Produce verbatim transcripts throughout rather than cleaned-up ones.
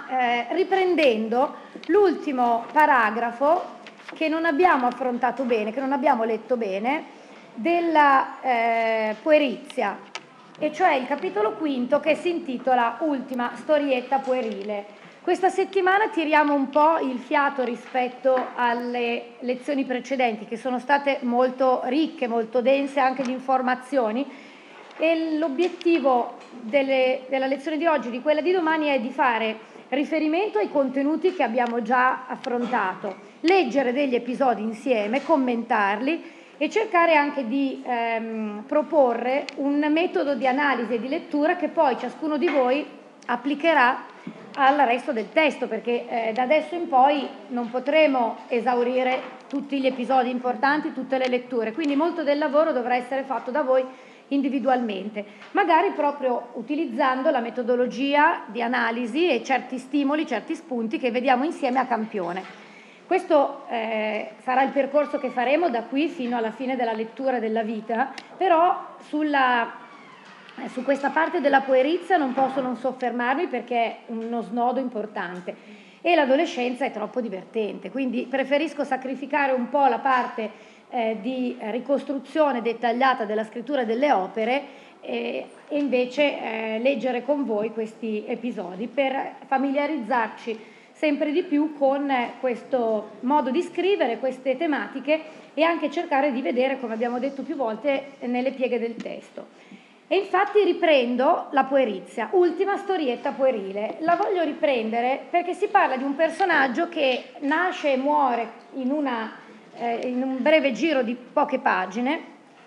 eh, riprendendo l'ultimo paragrafo che non abbiamo affrontato bene, che non abbiamo letto bene, della eh, puerizia, e cioè il capitolo quinto che si intitola Ultima storietta puerile. Questa settimana tiriamo un po' il fiato rispetto alle lezioni precedenti, che sono state molto ricche, molto dense anche di informazioni, e l'obiettivo delle, della lezione di oggi e di quella di domani è di fare riferimento ai contenuti che abbiamo già affrontato, leggere degli episodi insieme, commentarli e cercare anche di ehm, proporre un metodo di analisi e di lettura che poi ciascuno di voi applicherà al resto del testo, perché eh, da adesso in poi non potremo esaurire tutti gli episodi importanti, tutte le letture, quindi molto del lavoro dovrà essere fatto da voi individualmente, magari proprio utilizzando la metodologia di analisi e certi stimoli, certi spunti che vediamo insieme a campione. Questo eh, sarà il percorso che faremo da qui fino alla fine della lettura della vita, però sulla, eh, su questa parte della puerizia non posso non soffermarmi perché è uno snodo importante e l'adolescenza è troppo divertente, quindi preferisco sacrificare un po' la parte eh, di ricostruzione dettagliata della scrittura delle opere eh, e invece eh, leggere con voi questi episodi per familiarizzarci sempre di più con questo modo di scrivere, queste tematiche e anche cercare di vedere, come abbiamo detto più volte, nelle pieghe del testo. E infatti riprendo la puerizia, ultima storietta puerile. La voglio riprendere perché si parla di un personaggio che nasce e muore in, una, eh, in un breve giro di poche pagine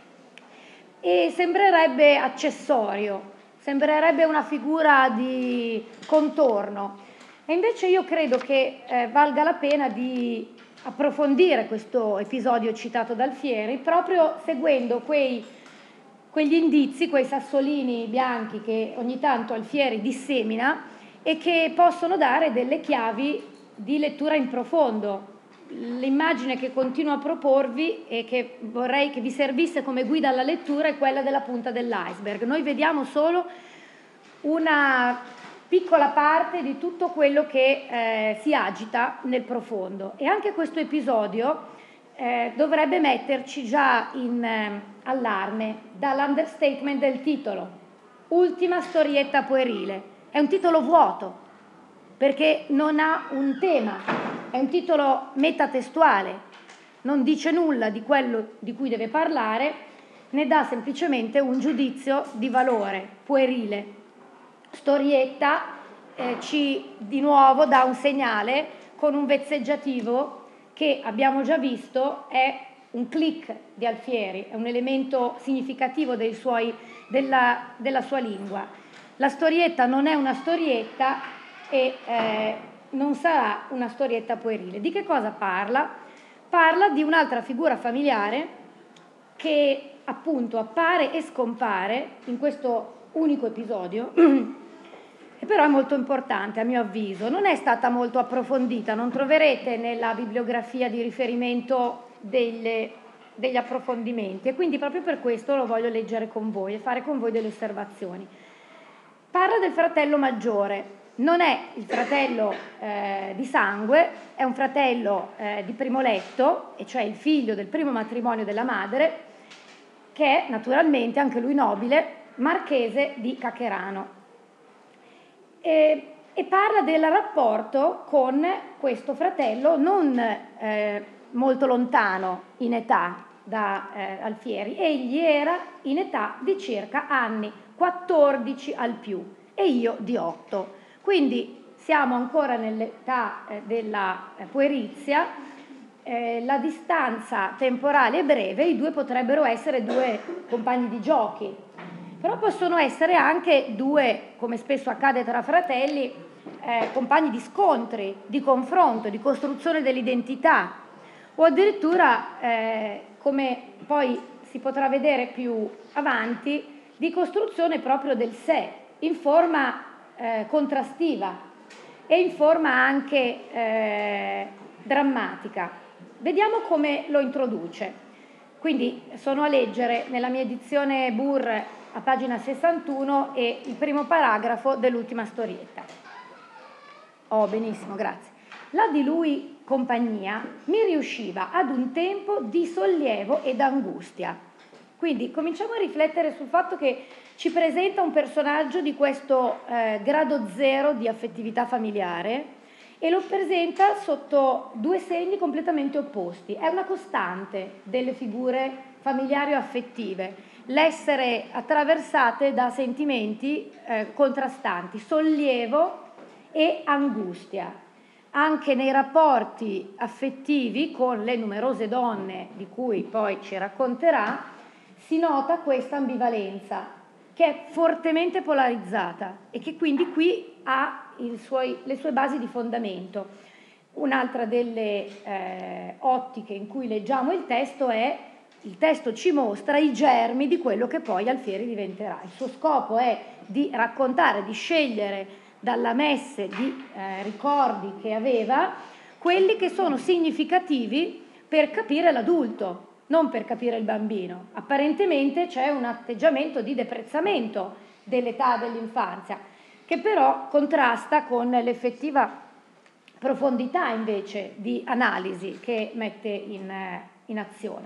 e sembrerebbe accessorio, sembrerebbe una figura di contorno. E invece io credo che eh, valga la pena di approfondire questo episodio citato da Alfieri proprio seguendo quei, quegli indizi, quei sassolini bianchi che ogni tanto Alfieri dissemina e che possono dare delle chiavi di lettura in profondo. L'immagine che continuo a proporvi e che vorrei che vi servisse come guida alla lettura è quella della punta dell'iceberg. Noi vediamo solo una piccola parte di tutto quello che eh, si agita nel profondo e anche questo episodio eh, dovrebbe metterci già in eh, allarme dall'understatement del titolo. Ultima storietta puerile. È un titolo vuoto perché non ha un tema, è un titolo metatestuale, non dice nulla di quello di cui deve parlare, ne dà semplicemente un giudizio di valore puerile. Storietta eh, ci di nuovo dà un segnale con un vezzeggiativo che abbiamo già visto è un click di Alfieri, è un elemento significativo dei suoi, della, della sua lingua. La storietta non è una storietta e eh, non sarà una storietta puerile. Di che cosa parla? Parla di un'altra figura familiare che appunto appare e scompare in questo unico episodio e però è molto importante a mio avviso. Non è stata molto approfondita, non troverete nella bibliografia di riferimento delle, degli approfondimenti e quindi proprio per questo lo voglio leggere con voi e fare con voi delle osservazioni. Parla del fratello maggiore, non è il fratello eh, di sangue, è un fratello eh, di primo letto, e cioè il figlio del primo matrimonio della madre, che è naturalmente anche lui nobile, marchese di Cacherano. E, e parla del rapporto con questo fratello non eh, molto lontano in età da eh, Alfieri. Egli era in età di circa anni quattordici al più e io di otto. Quindi siamo ancora nell'età eh, della eh, puerizia, eh, la distanza temporale è breve, i due potrebbero essere due compagni di giochi, però possono essere anche due, come spesso accade tra fratelli, eh, compagni di scontri, di confronto, di costruzione dell'identità, o addirittura, eh, come poi si potrà vedere più avanti, di costruzione proprio del sé, in forma eh, contrastiva e in forma anche eh, drammatica. Vediamo come lo introduce. Quindi sono a leggere nella mia edizione Burr a pagina sessantuno e il primo paragrafo dell'ultima storietta. Oh, benissimo, grazie. La di lui compagnia mi riusciva ad un tempo di sollievo ed angustia. Quindi cominciamo a riflettere sul fatto che ci presenta un personaggio di questo eh, grado zero di affettività familiare e lo presenta sotto due segni completamente opposti. È una costante delle figure familiari o affettive, l'essere attraversate da sentimenti eh, contrastanti, sollievo e angustia. Anche nei rapporti affettivi con le numerose donne di cui poi ci racconterà, si nota questa ambivalenza che è fortemente polarizzata e che quindi qui ha il suoi, le sue basi di fondamento. Un'altra delle eh, ottiche in cui leggiamo il testo è: il testo ci mostra i germi di quello che poi Alfieri diventerà. Il suo scopo è di raccontare, di scegliere dalla messe di eh, ricordi che aveva quelli che sono significativi per capire l'adulto, non per capire il bambino. Apparentemente c'è un atteggiamento di deprezzamento dell'età dell'infanzia, che però contrasta con l'effettiva profondità invece di analisi che mette in, in azione.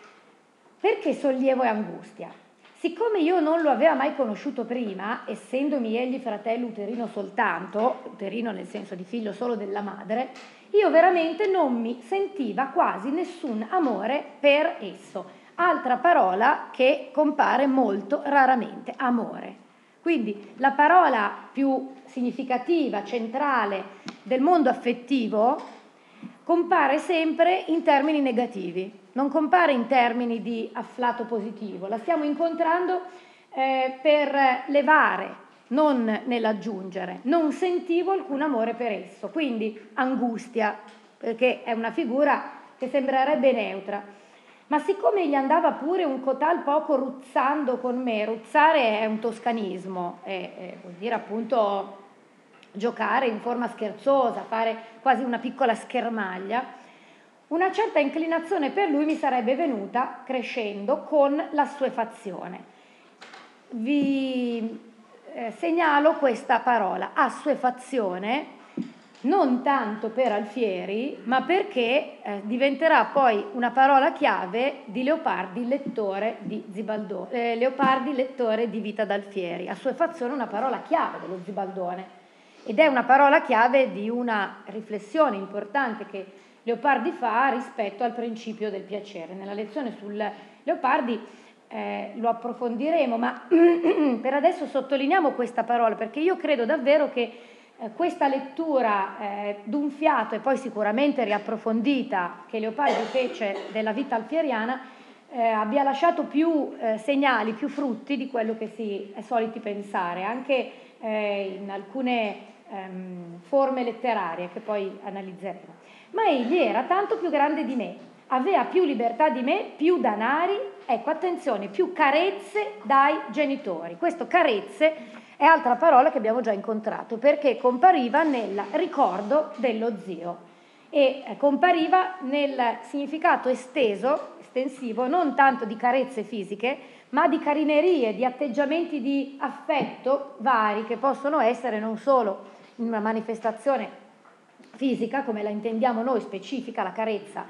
Perché sollievo e angustia? Siccome io non lo aveva mai conosciuto prima, essendomi egli fratello uterino soltanto, uterino nel senso di figlio solo della madre, io veramente non mi sentiva quasi nessun amore per esso. Altra parola che compare molto raramente, amore. Quindi la parola più significativa, centrale del mondo affettivo compare sempre in termini negativi, non compare in termini di afflato positivo. La stiamo incontrando eh, per levare, non nell'aggiungere. Non sentivo alcun amore per esso, quindi angustia, perché è una figura che sembrerebbe neutra. Ma siccome gli andava pure un cotal poco ruzzando con me, ruzzare è un toscanismo, e, e vuol dire appunto giocare in forma scherzosa, fare quasi una piccola schermaglia, una certa inclinazione per lui mi sarebbe venuta crescendo con l'assuefazione. Vi eh, segnalo questa parola, assuefazione, non tanto per Alfieri, ma perché eh, diventerà poi una parola chiave di Leopardi, lettore di Zibaldone, eh, Leopardi, lettore di Vita d'Alfieri. Assuefazione è una parola chiave dello Zibaldone ed è una parola chiave di una riflessione importante che Leopardi fa rispetto al principio del piacere. Nella lezione sul Leopardi eh, lo approfondiremo, ma per adesso sottolineiamo questa parola perché io credo davvero che eh, questa lettura eh, d'un fiato e poi sicuramente riapprofondita che Leopardi fece della vita alfieriana eh, abbia lasciato più eh, segnali, più frutti di quello che si è soliti pensare, anche eh, in alcune ehm, forme letterarie che poi analizzeremo. Ma egli era tanto più grande di me, aveva più libertà di me, più danari, ecco attenzione, più carezze dai genitori. Questo carezze è altra parola che abbiamo già incontrato perché compariva nel ricordo dello zio e compariva nel significato esteso, estensivo, non tanto di carezze fisiche, ma di carinerie, di atteggiamenti di affetto vari che possono essere non solo in una manifestazione fisica, come la intendiamo noi, specifica, la carezza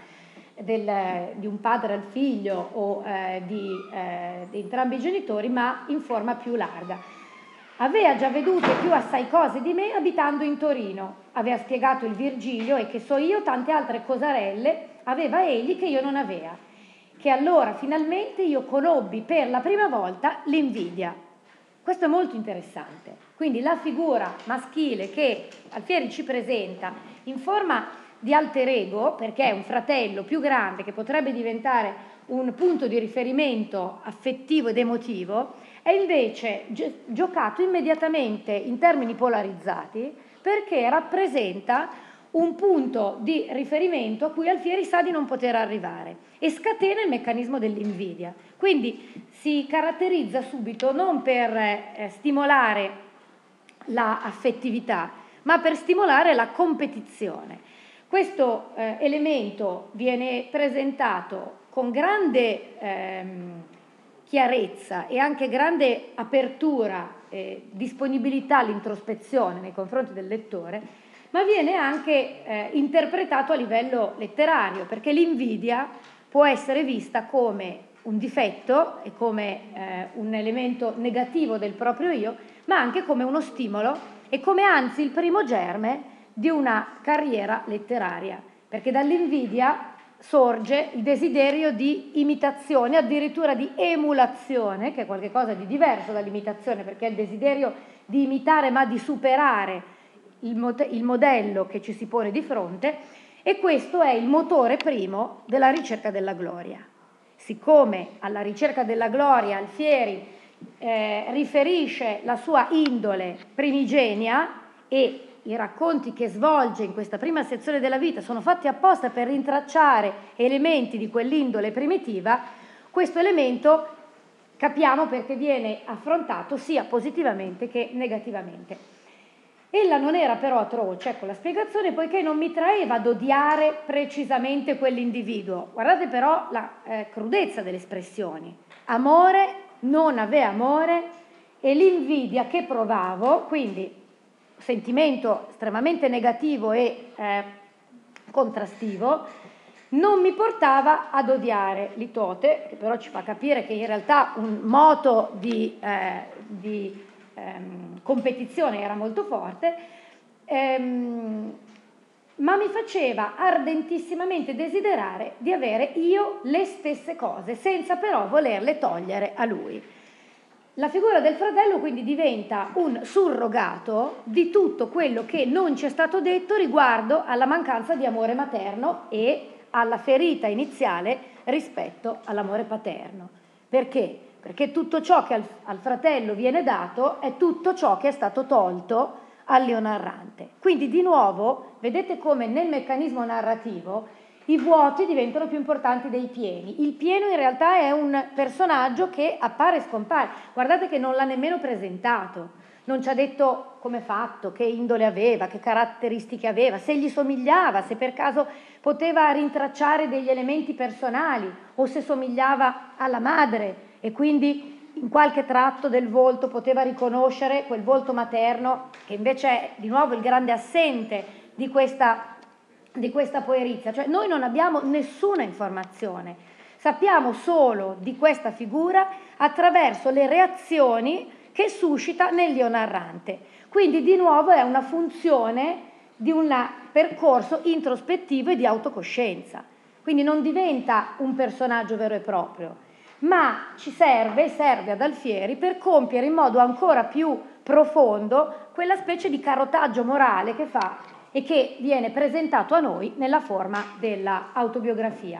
del, di un padre al figlio o eh, di, eh, di entrambi i genitori, ma in forma più larga. Aveva già vedute più assai cose di me abitando in Torino, aveva spiegato il Virgilio e che so io tante altre cosarelle aveva egli che io non aveva, che allora finalmente io conobbi per la prima volta l'invidia. Questo è molto interessante. Quindi la figura maschile che Alfieri ci presenta in forma di alter ego, perché è un fratello più grande che potrebbe diventare un punto di riferimento affettivo ed emotivo, è invece gi- giocato immediatamente in termini polarizzati perché rappresenta un punto di riferimento a cui Alfieri sa di non poter arrivare e scatena il meccanismo dell'invidia. Quindi si caratterizza subito non per eh, stimolare la affettività, ma per stimolare la competizione. Questo eh, elemento viene presentato con grande ehm, chiarezza e anche grande apertura e disponibilità all'introspezione nei confronti del lettore, ma viene anche eh, interpretato a livello letterario, perché l'invidia può essere vista come un difetto e come eh, un elemento negativo del proprio io, ma anche come uno stimolo e come anzi il primo germe di una carriera letteraria, perché dall'invidia sorge il desiderio di imitazione, addirittura di emulazione, che è qualcosa di diverso dall'imitazione, perché è il desiderio di imitare ma di superare il, mod- il modello che ci si pone di fronte, e questo è il motore primo della ricerca della gloria. Siccome alla ricerca della gloria Alfieri eh, riferisce la sua indole primigenia, e i racconti che svolge in questa prima sezione della vita sono fatti apposta per rintracciare elementi di quell'indole primitiva, questo elemento capiamo perché viene affrontato sia positivamente che negativamente. Ella non era però atroce, ecco la spiegazione, poiché non mi traeva ad odiare precisamente quell'individuo. Guardate però la eh, crudezza delle espressioni. Amore, non aveva amore, e l'invidia che provavo, quindi sentimento estremamente negativo e eh, contrastivo, non mi portava ad odiare Litote, che però ci fa capire che in realtà un moto di, eh, di ehm, competizione era molto forte, ehm, ma mi faceva ardentissimamente desiderare di avere io le stesse cose, senza però volerle togliere a lui. La figura del fratello quindi diventa un surrogato di tutto quello che non ci è stato detto riguardo alla mancanza di amore materno e alla ferita iniziale rispetto all'amore paterno. Perché? Perché tutto ciò che al, al fratello viene dato è tutto ciò che è stato tolto al leone errante. Quindi di nuovo vedete come nel meccanismo narrativo i vuoti diventano più importanti dei pieni. Il pieno in realtà è un personaggio che appare e scompare. Guardate che non l'ha nemmeno presentato, non ci ha detto come è fatto, che indole aveva, che caratteristiche aveva, se gli somigliava, se per caso poteva rintracciare degli elementi personali o se somigliava alla madre e quindi in qualche tratto del volto poteva riconoscere quel volto materno, che invece è di nuovo il grande assente di questa di questa poerizia. Cioè noi non abbiamo nessuna informazione, sappiamo solo di questa figura attraverso le reazioni che suscita nel leone errante. Quindi di nuovo è una funzione di un percorso introspettivo e di autocoscienza, quindi non diventa un personaggio vero e proprio, ma ci serve, serve ad Alfieri per compiere in modo ancora più profondo quella specie di carotaggio morale che fa e che viene presentato a noi nella forma della autobiografia.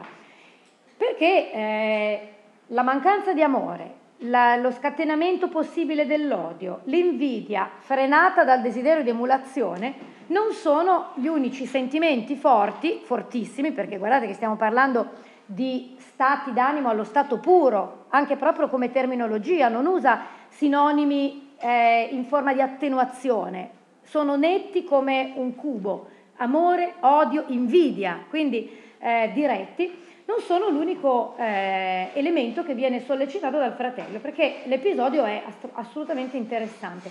Perché eh, la mancanza di amore, la, lo scatenamento possibile dell'odio, l'invidia frenata dal desiderio di emulazione non sono gli unici sentimenti forti, fortissimi, perché guardate che stiamo parlando di stati d'animo allo stato puro, anche proprio come terminologia, non usa sinonimi eh, in forma di attenuazione, sono netti come un cubo, amore, odio, invidia, quindi eh, diretti, non sono l'unico eh, elemento che viene sollecitato dal fratello, perché l'episodio è ass- assolutamente interessante.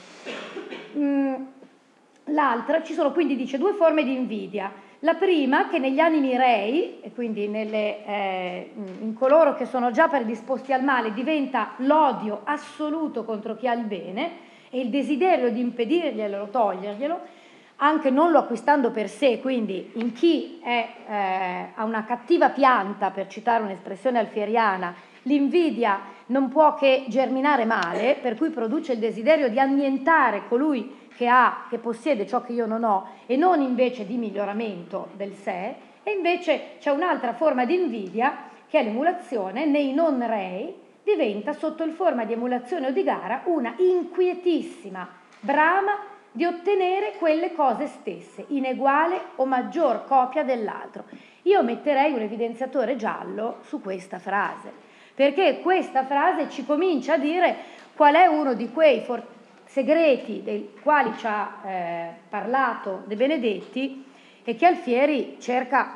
Mm, l'altra, ci sono quindi, dice, due forme di invidia. La prima, che negli animi rei, e quindi nelle, eh, in coloro che sono già predisposti al male, diventa l'odio assoluto contro chi ha il bene, e il desiderio di impedirglielo o toglierglielo, anche non lo acquistando per sé, quindi in chi è, eh, ha una cattiva pianta, per citare un'espressione alfieriana, l'invidia non può che germinare male, per cui produce il desiderio di annientare colui che ha, che possiede ciò che io non ho, e non invece di miglioramento del sé. E invece c'è un'altra forma di invidia, che è l'emulazione. Nei non rei diventa, sotto il forma di emulazione o di gara, una inquietissima brama di ottenere quelle cose stesse, in eguale o maggior copia dell'altro. Io metterei un evidenziatore giallo su questa frase, perché questa frase ci comincia a dire qual è uno di quei for- segreti dei quali ci ha eh, parlato De Benedetti e che Alfieri cerca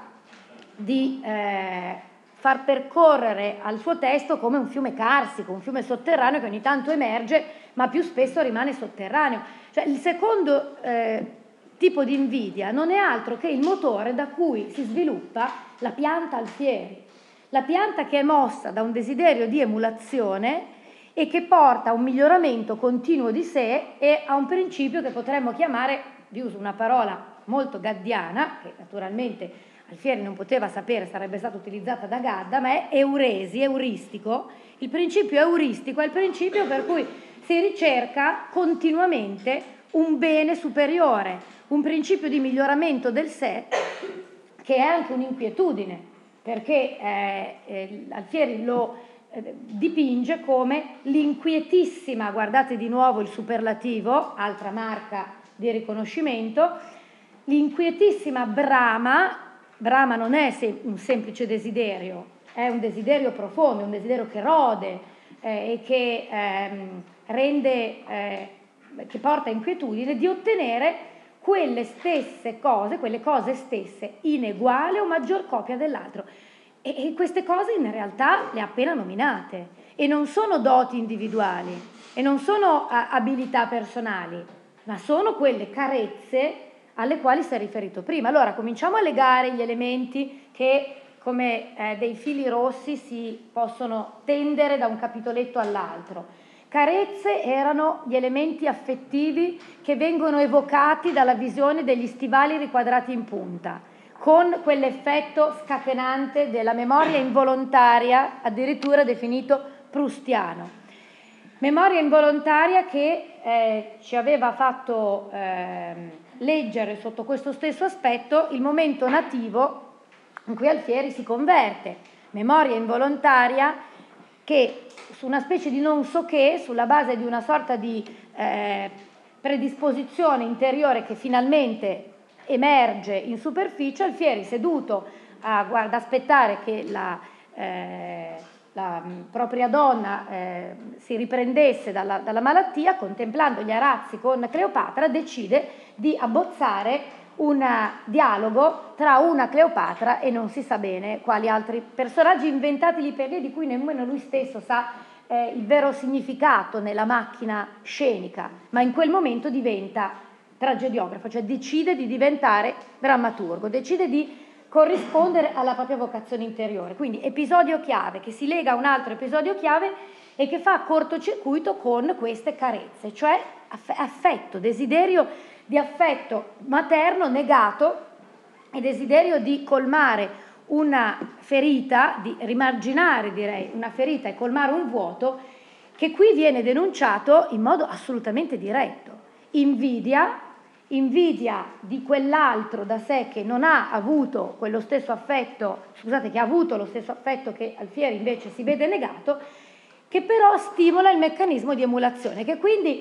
di eh, far percorrere al suo testo come un fiume carsico, un fiume sotterraneo che ogni tanto emerge ma più spesso rimane sotterraneo. Cioè il secondo eh, tipo di invidia non è altro che il motore da cui si sviluppa la pianta Alfieri, la pianta che è mossa da un desiderio di emulazione e che porta a un miglioramento continuo di sé e a un principio che potremmo chiamare, vi uso una parola molto gaddiana, che naturalmente Alfieri non poteva sapere, sarebbe stata utilizzata da Gadda, ma è euresi, euristico. Il principio euristico è il principio per cui si ricerca continuamente un bene superiore, un principio di miglioramento del sé che è anche un'inquietudine, perché eh, eh, Alfieri lo eh, dipinge come l'inquietissima, guardate di nuovo il superlativo, altra marca di riconoscimento, l'inquietissima Brama. Brama non è se- un semplice desiderio, è un desiderio profondo, un desiderio che rode eh, e che ehm, rende, eh, che porta inquietudine di ottenere quelle stesse cose, quelle cose stesse in uguale o maggior copia dell'altro. E, e queste cose in realtà le ha appena nominate e non sono doti individuali e non sono a, abilità personali, ma sono quelle carezze alle quali si è riferito prima. Allora cominciamo a legare gli elementi che come eh, dei fili rossi si possono tendere da un capitoletto all'altro. Carezze erano gli elementi affettivi che vengono evocati dalla visione degli stivali riquadrati in punta, con quell'effetto scatenante della memoria involontaria, addirittura definito prustiano. Memoria involontaria che eh, ci aveva fatto eh, leggere sotto questo stesso aspetto il momento nativo in cui Alfieri si converte. Memoria involontaria che su una specie di non so che, sulla base di una sorta di eh, predisposizione interiore che finalmente emerge in superficie, Alfieri seduto a guarda, aspettare che la, eh, la propria donna eh, si riprendesse dalla, dalla malattia, contemplando gli arazzi con Cleopatra, decide di abbozzare un dialogo tra una Cleopatra e non si sa bene quali altri personaggi inventati lì per lì, di cui nemmeno lui stesso sa eh, il vero significato nella macchina scenica, ma in quel momento diventa tragediografo, cioè decide di diventare drammaturgo, decide di corrispondere alla propria vocazione interiore. Quindi episodio chiave che si lega a un altro episodio chiave e che fa cortocircuito con queste carezze, cioè affetto, desiderio di affetto materno negato e desiderio di colmare una ferita, di rimarginare direi una ferita e colmare un vuoto che qui viene denunciato in modo assolutamente diretto. Invidia, invidia di quell'altro da sé che non ha avuto quello stesso affetto, scusate, che ha avuto lo stesso affetto che Alfieri invece si vede negato, che però stimola il meccanismo di emulazione, che quindi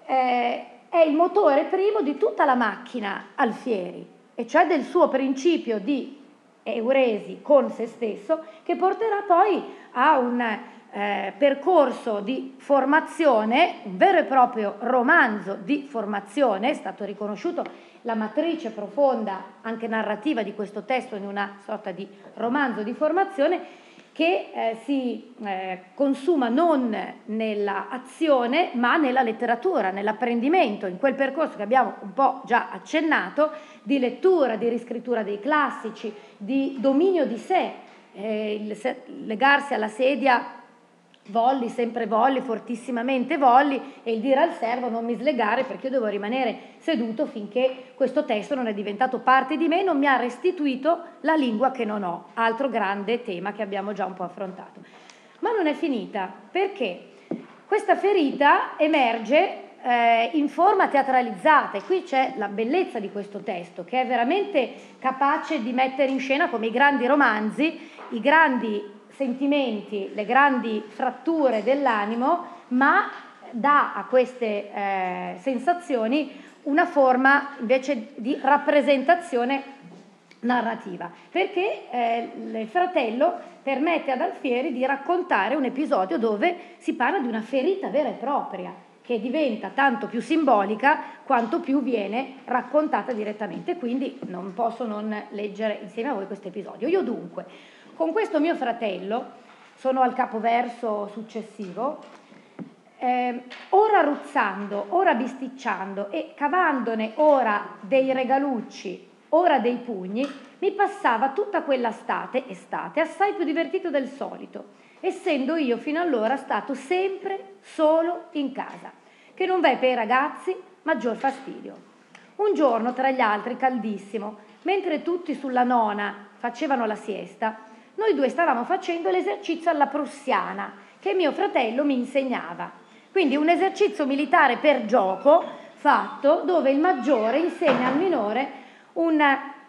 eh, è il motore primo di tutta la macchina Alfieri, e cioè del suo principio di euresi con se stesso, che porterà poi a un eh, percorso di formazione, un vero e proprio romanzo di formazione. È stato riconosciuto la matrice profonda, anche narrativa, di questo testo in una sorta di romanzo di formazione che eh, si eh, consuma non nella azione ma nella letteratura, nell'apprendimento, in quel percorso che abbiamo un po' già accennato di lettura, di riscrittura dei classici, di dominio di sé, eh, il se- legarsi alla sedia volli, sempre volli, fortissimamente volli, e il dire al servo non mi slegare perché io devo rimanere seduto finché questo testo non è diventato parte di me, non mi ha restituito la lingua che non ho, altro grande tema che abbiamo già un po' affrontato. Ma non è finita, perché questa ferita emerge eh, in forma teatralizzata, e qui c'è la bellezza di questo testo, che è veramente capace di mettere in scena, come i grandi romanzi, i grandi sentimenti, le grandi fratture dell'animo, ma dà a queste eh, sensazioni una forma invece di rappresentazione narrativa, perché eh, il fratello permette ad Alfieri di raccontare un episodio dove si parla di una ferita vera e propria, che diventa tanto più simbolica quanto più viene raccontata direttamente. Quindi non posso non leggere insieme a voi questo episodio. Io dunque con questo mio fratello, sono al capoverso successivo, eh, eh, ora ruzzando, ora bisticciando e cavandone ora dei regalucci, ora dei pugni, mi passava tutta quella estate, estate assai più divertito del solito, essendo io fino allora stato sempre solo in casa, che non v'è per i ragazzi maggior fastidio. Un giorno, tra gli altri, caldissimo, mentre tutti sulla nona facevano la siesta, noi due stavamo facendo l'esercizio alla prussiana, che mio fratello mi insegnava. Quindi un esercizio militare per gioco fatto dove il maggiore insegna al minore un,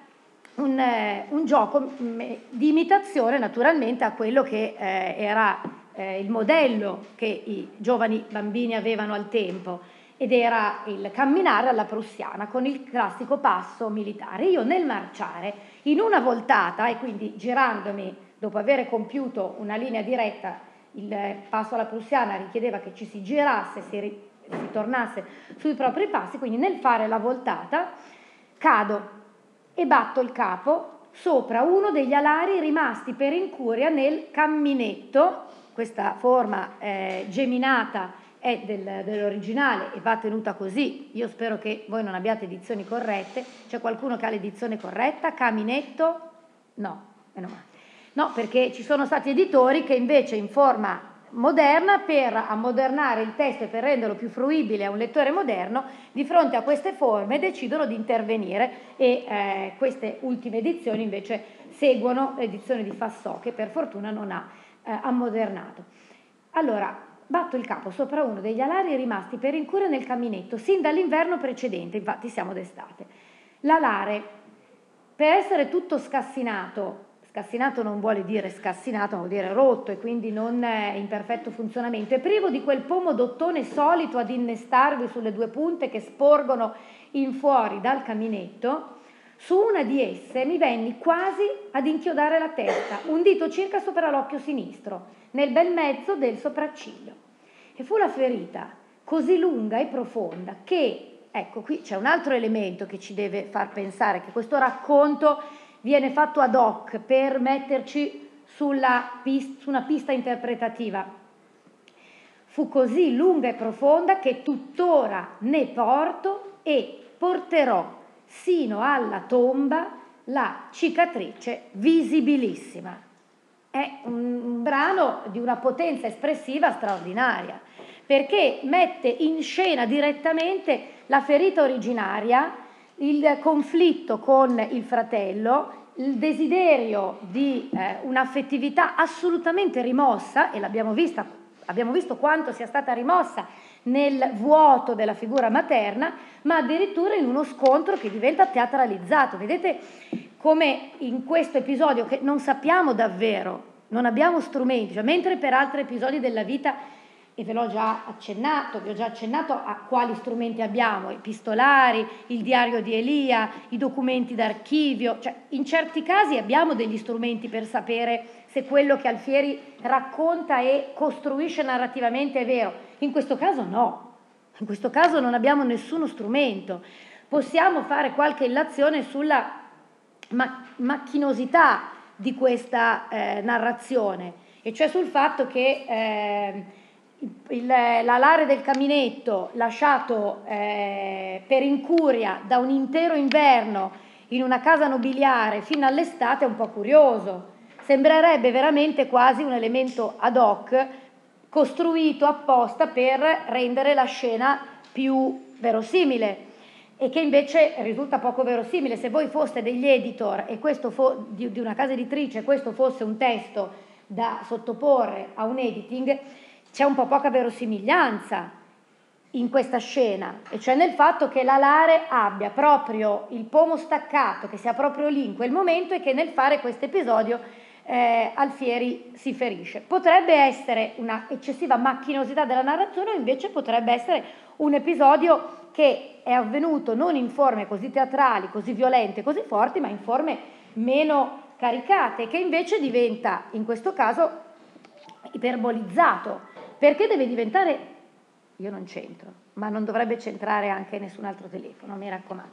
un, un gioco di imitazione naturalmente a quello che eh, era eh, il modello che i giovani bambini avevano al tempo, ed era il camminare alla prussiana con il classico passo militare. Io nel marciare, in una voltata, e quindi girandomi dopo aver compiuto una linea diretta, il passo alla prussiana richiedeva che ci si girasse, si, ri, si tornasse sui propri passi, quindi nel fare la voltata cado e batto il capo sopra uno degli alari rimasti per incuria nel camminetto. Questa forma eh, geminata è del, dell'originale e va tenuta così. Io spero che voi non abbiate edizioni corrette. C'è qualcuno che ha l'edizione corretta? Caminetto? No, meno male. No, perché ci sono stati editori che invece in forma moderna, per ammodernare il testo e per renderlo più fruibile a un lettore moderno, di fronte a queste forme decidono di intervenire e eh, queste ultime edizioni invece seguono l'edizione di Fassò, che per fortuna non ha eh, ammodernato. Allora, batto il capo sopra uno degli alari rimasti per incuria nel caminetto sin dall'inverno precedente, infatti siamo d'estate. L'alare, per essere tutto scassinato, scassinato non vuole dire scassinato, vuol dire rotto e quindi non in perfetto funzionamento, è privo di quel pomo d'ottone solito ad innestarvi sulle due punte che sporgono in fuori dal caminetto. Su una di esse mi venni quasi ad inchiodare la testa, un dito circa sopra l'occhio sinistro, nel bel mezzo del sopracciglio. E fu la ferita così lunga e profonda che, ecco, qui c'è un altro elemento che ci deve far pensare che questo racconto viene fatto ad hoc per metterci sulla pista, su una pista interpretativa. Fu così lunga e profonda che tuttora ne porto e porterò sino alla tomba la cicatrice visibilissima. È un brano di una potenza espressiva straordinaria, perché mette in scena direttamente la ferita originaria, il conflitto con il fratello, il desiderio di eh, un'affettività assolutamente rimossa, e l'abbiamo vista, abbiamo visto quanto sia stata rimossa nel vuoto della figura materna, ma addirittura in uno scontro che diventa teatralizzato. Vedete come in questo episodio, che non sappiamo davvero, non abbiamo strumenti, cioè, mentre per altri episodi della vita, e ve l'ho già accennato, vi ho già accennato a quali strumenti abbiamo, i epistolari, il diario di Elia, i documenti d'archivio, cioè in certi casi abbiamo degli strumenti per sapere se quello che Alfieri racconta e costruisce narrativamente è vero. In questo caso no, in questo caso non abbiamo nessuno strumento. Possiamo fare qualche illazione sulla ma- macchinosità di questa eh, narrazione, e cioè sul fatto che eh, il, l'alare del caminetto lasciato eh, per incuria da un intero inverno in una casa nobiliare fino all'estate è un po' curioso. Sembrerebbe veramente quasi un elemento ad hoc costruito apposta per rendere la scena più verosimile, e che invece risulta poco verosimile. Se voi foste degli editor e questo fo- di, di una casa editrice, questo fosse un testo da sottoporre a un editing, c'è un po' poca verosimiglianza in questa scena, e cioè nel fatto che l'alare abbia proprio il pomo staccato, che sia proprio lì in quel momento, e che nel fare questo episodio eh, Alfieri si ferisce. Potrebbe essere una eccessiva macchinosità della narrazione, o invece potrebbe essere un episodio che è avvenuto non in forme così teatrali, così violente, così forti, ma in forme meno caricate, che invece diventa in questo caso iperbolizzato, perché deve diventare, io non c'entro, ma non dovrebbe centrare anche nessun altro telefono, mi raccomando,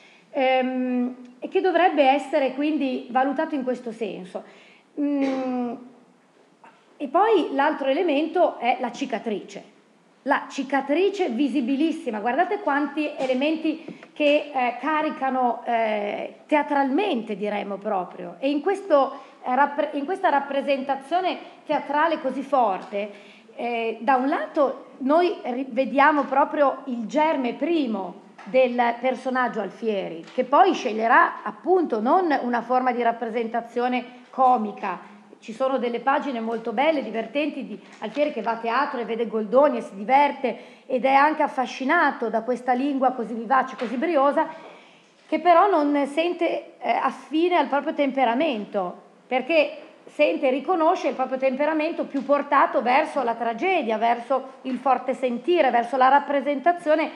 ehm, e che dovrebbe essere quindi valutato in questo senso. Mm, e poi l'altro elemento è la cicatrice. la cicatrice visibilissima, guardate quanti elementi che eh, caricano eh, teatralmente, diremmo proprio, e in, questo, eh, in questa rappresentazione teatrale così forte, eh, da un lato noi vediamo proprio il germe primo del personaggio Alfieri, che poi sceglierà appunto non una forma di rappresentazione comica. Ci sono delle pagine molto belle, divertenti di Alfieri che va a teatro e vede Goldoni e si diverte ed è anche affascinato da questa lingua così vivace, così briosa, che però non sente eh, affine al proprio temperamento, perché sente e riconosce il proprio temperamento più portato verso la tragedia, verso il forte sentire, verso la rappresentazione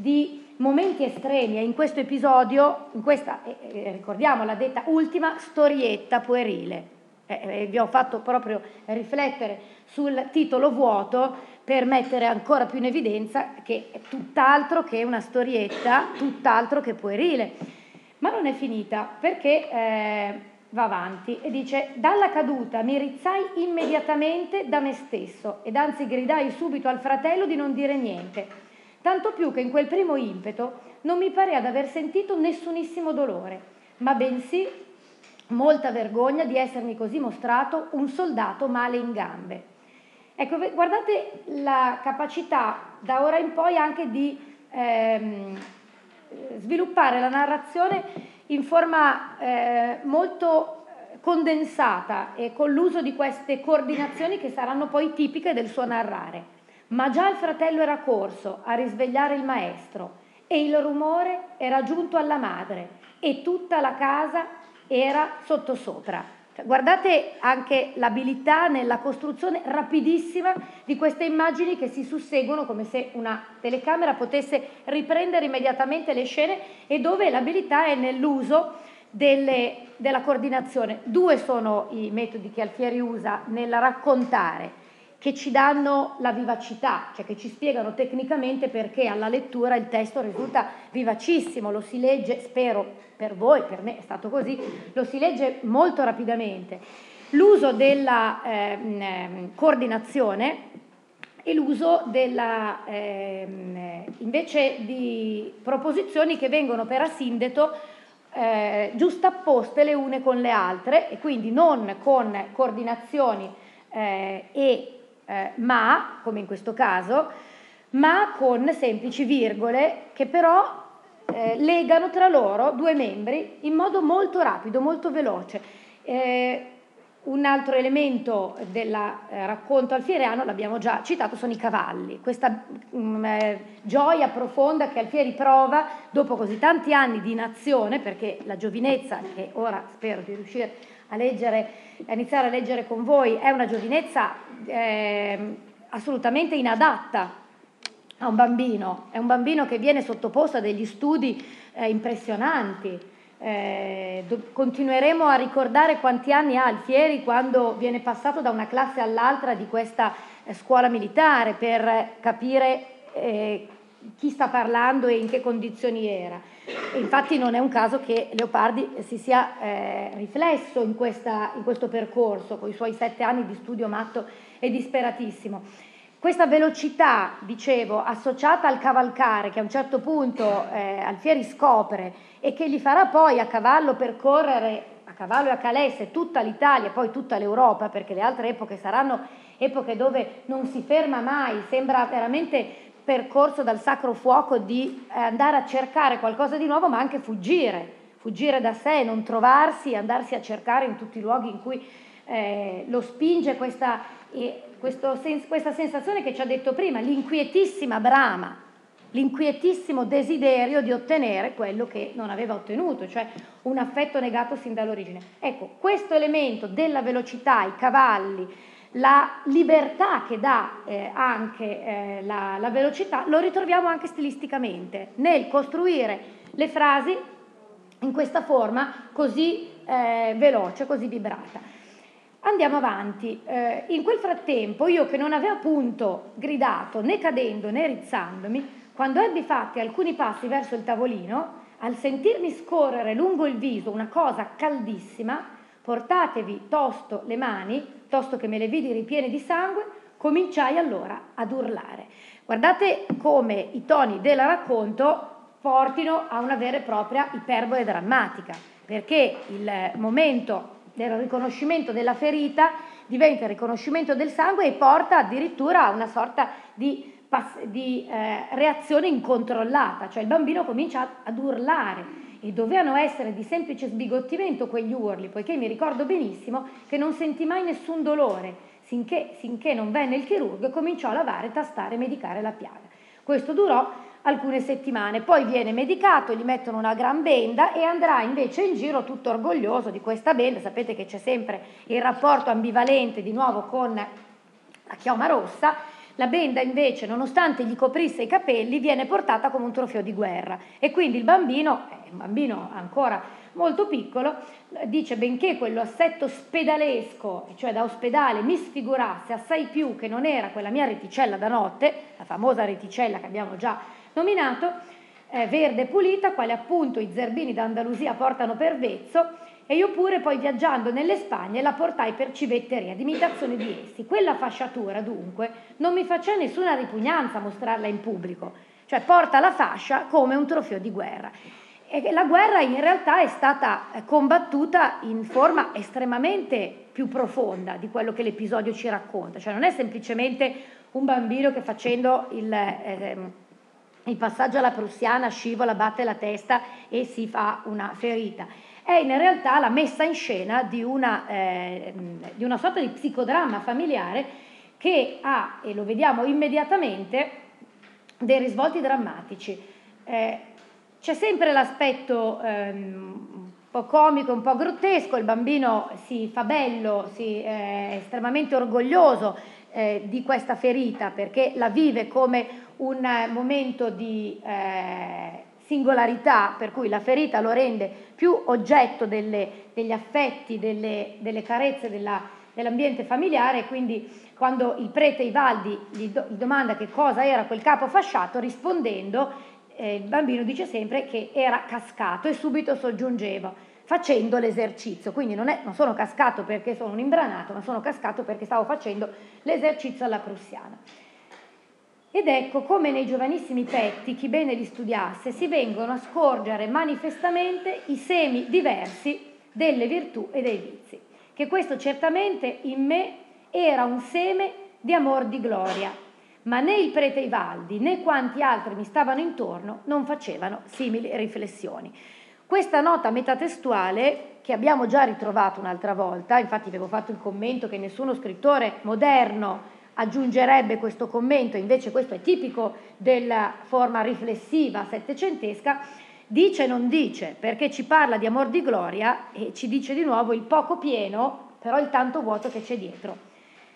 di momenti estremi. E in questo episodio, in questa, eh, ricordiamo, la detta ultima storietta puerile, Eh, vi ho fatto proprio riflettere sul titolo vuoto per mettere ancora più in evidenza che è tutt'altro che una storietta, tutt'altro che puerile. Ma non è finita, perché eh, va avanti e dice: dalla caduta mi rizzai immediatamente da me stesso ed anzi gridai subito al fratello di non dire niente, tanto più che in quel primo impeto non mi parea d'aver sentito nessunissimo dolore, ma bensì molta vergogna di essermi così mostrato un soldato male in gambe. Ecco, guardate la capacità da ora in poi anche di ehm, sviluppare la narrazione in forma eh, molto condensata e con l'uso di queste coordinazioni che saranno poi tipiche del suo narrare. Ma già il fratello era corso a risvegliare il maestro e il rumore era giunto alla madre e tutta la casa era sottosopra. Guardate anche l'abilità nella costruzione rapidissima di queste immagini che si susseguono come se una telecamera potesse riprendere immediatamente le scene, e dove l'abilità è nell'uso delle, della coordinazione. Due sono i metodi che Alfieri usa nel raccontare, che ci danno la vivacità, cioè che ci spiegano tecnicamente perché alla lettura il testo risulta vivacissimo, lo si legge, spero per voi, per me è stato così, lo si legge molto rapidamente. L'uso della eh, coordinazione e l'uso della, eh, invece di proposizioni che vengono per asindeto eh, giustapposte le une con le altre, e quindi non con coordinazioni eh, e Eh, ma, come in questo caso, ma con semplici virgole che però eh, legano tra loro due membri in modo molto rapido, molto veloce. Eh, un altro elemento del eh, racconto alfieriano, l'abbiamo già citato, sono i cavalli, questa mh, eh, gioia profonda che Alfieri prova dopo così tanti anni di inazione, perché la giovinezza, che ora spero di riuscire a leggere, a iniziare a leggere con voi, è una giovinezza eh, assolutamente inadatta a un bambino, è un bambino che viene sottoposto a degli studi eh, impressionanti. Eh, do, continueremo a ricordare quanti anni ha Alfieri quando viene passato da una classe all'altra di questa eh, scuola militare per capire eh, chi sta parlando e in che condizioni era. E infatti non è un caso che Leopardi si sia eh, riflesso in, questa, in questo percorso con i suoi sette anni di studio matto e disperatissimo. Questa velocità, dicevo, associata al cavalcare, che a un certo punto eh, Alfieri scopre e che gli farà poi a cavallo percorrere, a cavallo e a calesse, tutta l'Italia, poi tutta l'Europa, perché le altre epoche saranno epoche dove non si ferma mai, sembra veramente percorso dal sacro fuoco di andare a cercare qualcosa di nuovo, ma anche fuggire, fuggire da sé, non trovarsi, andarsi a cercare in tutti i luoghi in cui eh, lo spinge questa, eh, questo, questa sensazione che ci ha detto prima, l'inquietissima brama, l'inquietissimo desiderio di ottenere quello che non aveva ottenuto, cioè un affetto negato sin dall'origine. Ecco, questo elemento della velocità, i cavalli, la libertà che dà eh, anche eh, la, la velocità, lo ritroviamo anche stilisticamente nel costruire le frasi in questa forma così eh, veloce, così vibrata. Andiamo avanti. Eh, in quel frattempo io, che non avevo appunto gridato né cadendo né rizzandomi, quando ebbi fatti alcuni passi verso il tavolino, al sentirmi scorrere lungo il viso una cosa caldissima, portatevi tosto le mani, tosto che me le vidi ripiene di sangue, cominciai allora ad urlare. Guardate come i toni del racconto portino a una vera e propria iperbole drammatica, perché il momento del riconoscimento della ferita diventa il riconoscimento del sangue e porta addirittura a una sorta di, di eh, reazione incontrollata, cioè il bambino comincia ad urlare e dovevano essere di semplice sbigottimento quegli urli, poiché mi ricordo benissimo che non sentì mai nessun dolore, Sinché, sinché non venne il chirurgo e cominciò a lavare, tastare e medicare la piaga. Questo durò alcune settimane, poi viene medicato, gli mettono una gran benda e andrà invece in giro tutto orgoglioso di questa benda. Sapete che c'è sempre il rapporto ambivalente di nuovo con la chioma rossa. La benda invece, nonostante gli coprisse i capelli, viene portata come un trofeo di guerra e quindi il bambino, è un bambino ancora molto piccolo, dice: benché quello assetto spedalesco, cioè da ospedale, mi sfigurasse assai più che non era quella mia reticella da notte, la famosa reticella che abbiamo già nominato, eh, verde e pulita, quale appunto i zerbini d'Andalusia portano per vezzo, e io pure poi viaggiando nelle Spagne la portai per civetteria, ad imitazione di essi. Quella fasciatura dunque non mi faceva nessuna ripugnanza a mostrarla in pubblico, cioè porta la fascia come un trofeo di guerra. E la guerra in realtà è stata combattuta in forma estremamente più profonda di quello che l'episodio ci racconta, cioè non è semplicemente un bambino che facendo il, eh, il passaggio alla prussiana scivola, batte la testa e si fa una ferita. È in realtà la messa in scena di una, eh, di una sorta di psicodramma familiare che ha, e lo vediamo immediatamente, dei risvolti drammatici. Eh, C'è sempre l'aspetto ehm, un po' comico, un po' grottesco, il bambino si fa bello, si, eh, è estremamente orgoglioso eh, di questa ferita perché la vive come un momento di eh, singolarità, per cui la ferita lo rende più oggetto delle, degli affetti, delle, delle carezze della, dell'ambiente familiare, e quindi quando il prete Ivaldi gli, do, gli domanda che cosa era quel capo fasciato, rispondendo Eh, il bambino dice sempre che era cascato e subito soggiungeva facendo l'esercizio, quindi non, è, non sono cascato perché sono un imbranato, ma sono cascato perché stavo facendo l'esercizio alla prussiana. Ed ecco come nei giovanissimi petti, chi bene li studiasse, si vengono a scorgere manifestamente i semi diversi delle virtù e dei vizi, che questo certamente in me era un seme di amor di gloria, ma né il prete Ivaldi né quanti altri mi stavano intorno non facevano simili riflessioni. Questa nota metatestuale, che abbiamo già ritrovato un'altra volta, infatti avevo fatto il commento che nessuno scrittore moderno aggiungerebbe questo commento, invece questo è tipico della forma riflessiva settecentesca, dice non dice, perché ci parla di amor di gloria e ci dice di nuovo il poco pieno, però il tanto vuoto che c'è dietro.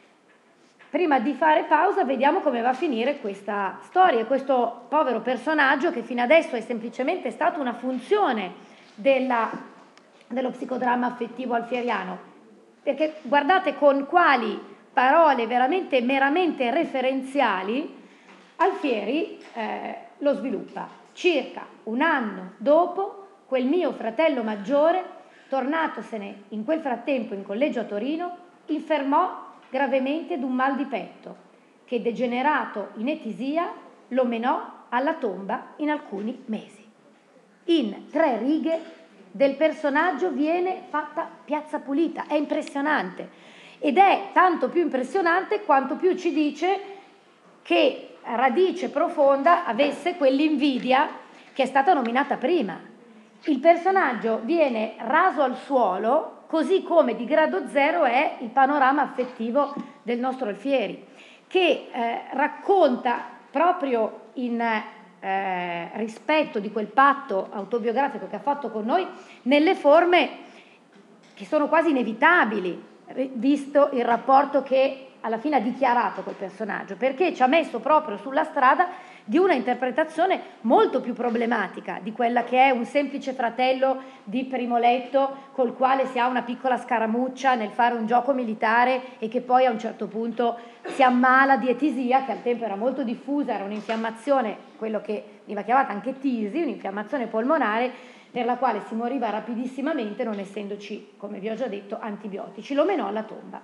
Prima di fare pausa vediamo come va a finire questa storia, questo povero personaggio che fino adesso è semplicemente stato una funzione della, dello psicodramma affettivo alfieriano, perché guardate con quali parole veramente meramente referenziali Alfieri eh, lo sviluppa. Circa un anno dopo, quel mio fratello maggiore, tornatosene in quel frattempo in collegio a Torino, infermò gravemente d'un mal di petto, che degenerato in etisia lo menò alla tomba in alcuni mesi. In tre righe del personaggio viene fatta piazza pulita, è impressionante, ed è tanto più impressionante quanto più ci dice che radice profonda avesse quell'invidia che è stata nominata prima. Il personaggio viene raso al suolo, così come di grado zero è il panorama affettivo del nostro Alfieri, che eh, racconta proprio in eh, rispetto di quel patto autobiografico che ha fatto con noi, nelle forme che sono quasi inevitabili, visto il rapporto che alla fine ha dichiarato quel personaggio, perché ci ha messo proprio sulla strada di una interpretazione molto più problematica di quella che è un semplice fratello di primo letto col quale si ha una piccola scaramuccia nel fare un gioco militare e che poi a un certo punto si ammala di etisia, che al tempo era molto diffusa, era un'infiammazione, quello che veniva chiamata anche tisi, un'infiammazione polmonare per la quale si moriva rapidissimamente non essendoci, come vi ho già detto, antibiotici. Lo menò alla tomba.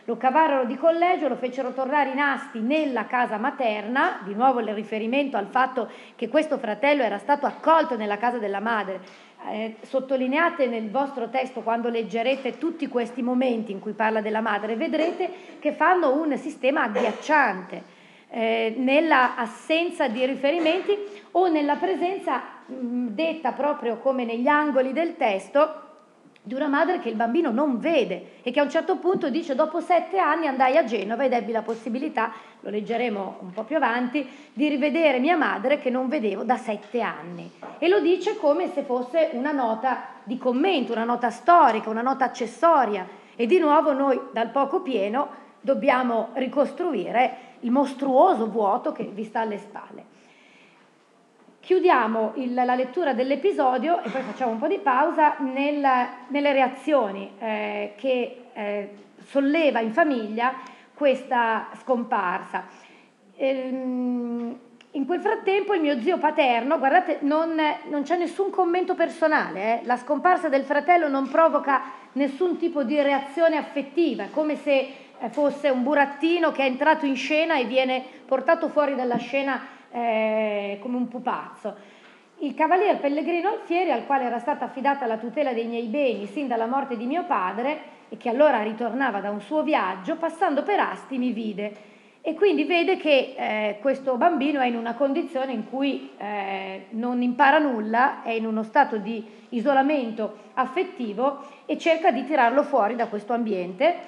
lo cavarono di collegio, lo fecero tornare in Asti nella casa materna, di nuovo il riferimento al fatto che questo fratello era stato accolto nella casa della madre. Eh, sottolineate nel vostro testo, quando leggerete tutti questi momenti in cui parla della madre, vedrete che fanno un sistema agghiacciante. Eh, nella assenza di riferimenti o nella presenza mh, detta proprio come negli angoli del testo di una madre che il bambino non vede e che a un certo punto dice: dopo sette anni andai a Genova ed ebbi la possibilità, lo leggeremo un po' più avanti, di rivedere mia madre che non vedevo da sette anni, e lo dice come se fosse una nota di commento, una nota storica, una nota accessoria, e di nuovo noi dal poco pieno dobbiamo ricostruire il mostruoso vuoto che vi sta alle spalle. Chiudiamo il, la lettura dell'episodio e poi facciamo un po' di pausa nel, nelle reazioni eh, che eh, solleva in famiglia questa scomparsa. Ehm, in quel frattempo il mio zio paterno, guardate, non, non c'è nessun commento personale, eh? La scomparsa del fratello non provoca nessun tipo di reazione affettiva, come se fosse un burattino che è entrato in scena e viene portato fuori dalla scena eh, come un pupazzo. Il cavalier Pellegrino Alfieri, al quale era stata affidata la tutela dei miei beni sin dalla morte di mio padre e che allora ritornava da un suo viaggio, passando per Asti mi vide, e quindi vede che eh, questo bambino è in una condizione in cui eh, non impara nulla, è in uno stato di isolamento affettivo e cerca di tirarlo fuori da questo ambiente.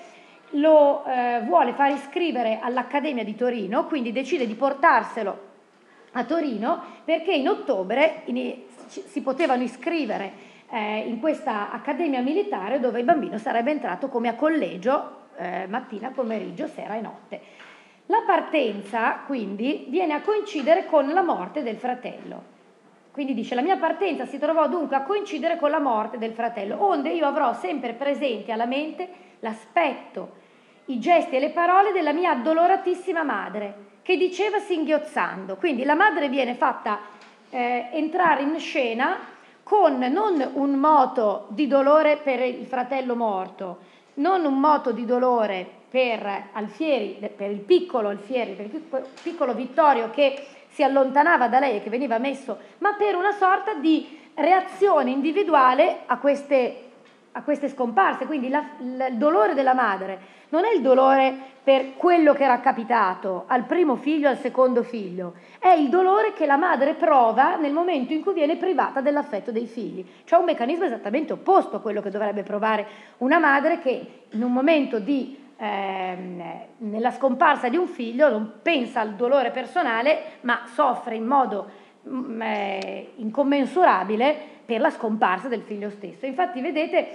Lo eh, vuole far iscrivere all'Accademia di Torino, quindi decide di portarselo a Torino perché in ottobre in, si potevano iscrivere eh, in questa accademia militare dove il bambino sarebbe entrato come a collegio eh, mattina, pomeriggio, sera e notte. La partenza quindi viene a coincidere con la morte del fratello. Quindi dice: la mia partenza si trovò dunque a coincidere con la morte del fratello, onde io avrò sempre presente alla mente l'aspetto, i gesti e le parole della mia addoloratissima madre, che diceva singhiozzando. Quindi la madre viene fatta eh, entrare in scena con non un moto di dolore per il fratello morto, non un moto di dolore per Alfieri, per il piccolo Alfieri, per il piccolo Vittorio che si allontanava da lei e che veniva messo, ma per una sorta di reazione individuale a queste, a queste scomparse. Quindi la, il dolore della madre non è il dolore per quello che era capitato al primo figlio, al secondo figlio, è il dolore che la madre prova nel momento in cui viene privata dell'affetto dei figli. Cioè un meccanismo esattamente opposto a quello che dovrebbe provare una madre che in un momento di ehm, nella scomparsa di un figlio non pensa al dolore personale, ma soffre in modo mh, eh, incommensurabile per la scomparsa del figlio stesso. Infatti vedete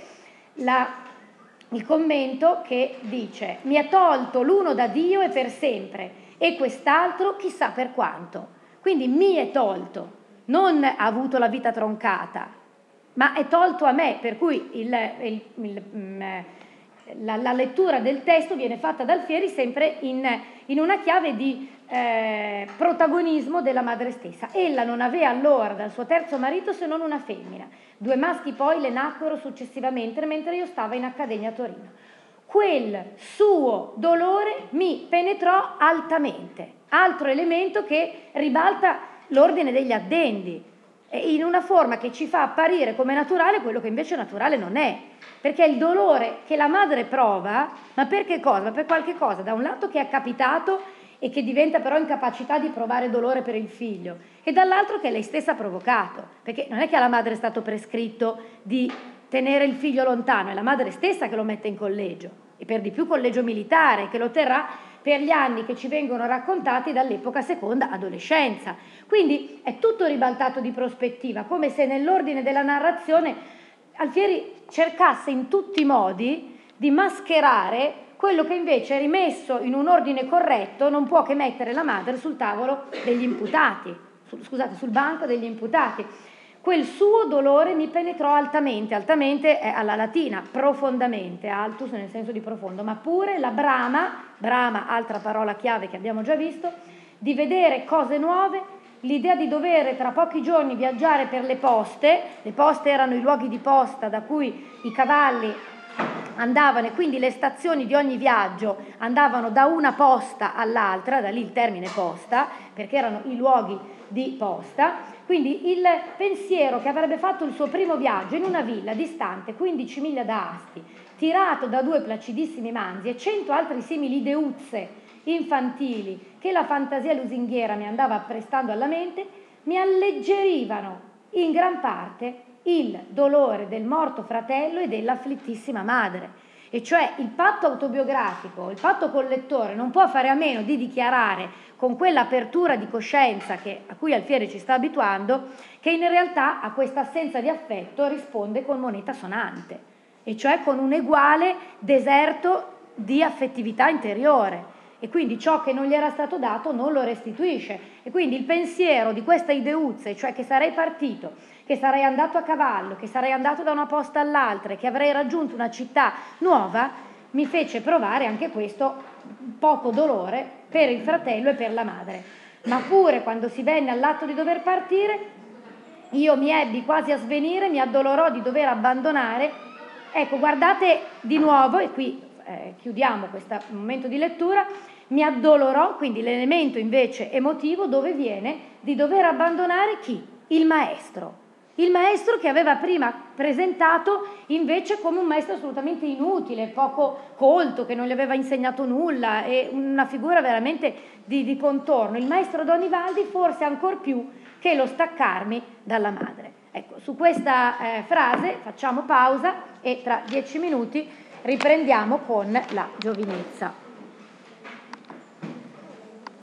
la il commento che dice: mi ha tolto l'uno da Dio e per sempre, e quest'altro chissà per quanto. Quindi mi è tolto, non ha avuto la vita troncata, ma è tolto a me, per cui il, il, il, la, la lettura del testo viene fatta da Alfieri sempre in, in una chiave di eh, protagonismo della madre stessa. Ella non aveva allora dal suo terzo marito se non una femmina. Due maschi poi le nacquero successivamente mentre io stavo in Accademia a Torino. Quel suo dolore mi penetrò altamente, altro elemento che ribalta l'ordine degli addendi, in una forma che ci fa apparire come naturale quello che invece naturale non è, perché è il dolore che la madre prova, ma per che cosa? Per qualche cosa, da un lato che è capitato e che diventa però incapacità di provare dolore per il figlio, e dall'altro che lei stessa ha provocato, perché non è che alla madre è stato prescritto di tenere il figlio lontano, è la madre stessa che lo mette in collegio, e per di più collegio militare, che lo terrà per gli anni che ci vengono raccontati dall'epoca seconda adolescenza. Quindi è tutto ribaltato di prospettiva, come se nell'ordine della narrazione Alfieri cercasse in tutti i modi di mascherare quello che invece è rimesso in un ordine corretto, non può che mettere la madre sul tavolo degli imputati, sul, scusate, sul banco degli imputati. Quel suo dolore mi penetrò altamente, altamente è alla latina, profondamente, altus nel senso di profondo, ma pure la brama, brama, altra parola chiave che abbiamo già visto, di vedere cose nuove, l'idea di dover tra pochi giorni viaggiare per le poste, le poste erano i luoghi di posta da cui i cavalli andavano, e quindi le stazioni di ogni viaggio andavano da una posta all'altra, da lì il termine posta, perché erano i luoghi di posta. Quindi il pensiero che avrebbe fatto il suo primo viaggio in una villa distante quindici miglia da Asti, tirato da due placidissimi manzi e cento altri simili ideuzze infantili che la fantasia lusinghiera mi andava apprestando alla mente, mi alleggerivano in gran parte il dolore del morto fratello e dell'afflittissima madre. E cioè il patto autobiografico, il patto col lettore non può fare a meno di dichiarare con quell'apertura di coscienza che, a cui Alfieri ci sta abituando, che in realtà a questa assenza di affetto risponde con moneta sonante, e cioè con un uguale deserto di affettività interiore, e quindi ciò che non gli era stato dato non lo restituisce. E quindi il pensiero di questa ideuzza, cioè che sarei partito, che sarei andato a cavallo, che sarei andato da una posta all'altra e che avrei raggiunto una città nuova, mi fece provare anche questo poco dolore per il fratello e per la madre. Ma pure quando si venne all'atto di dover partire, io mi ebbi quasi a svenire, mi addolorò di dover abbandonare. Ecco, guardate di nuovo, e qui eh, chiudiamo questo momento di lettura, mi addolorò, quindi l'elemento invece emotivo dove viene di dover abbandonare chi? Il maestro. Il maestro che aveva prima presentato invece come un maestro assolutamente inutile, poco colto, che non gli aveva insegnato nulla, e una figura veramente di, di contorno. Il maestro Donivaldi forse ancor più che lo staccarmi dalla madre. Ecco, su questa eh, frase facciamo pausa e tra dieci minuti riprendiamo con la giovinezza.